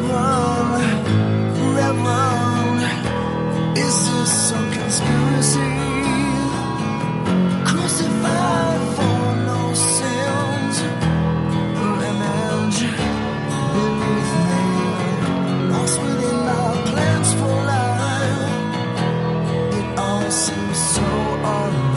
Reverend, is this some conspiracy? Crucified for no sins, an image beneath me, lost within my plans for life. It all seems so unreal.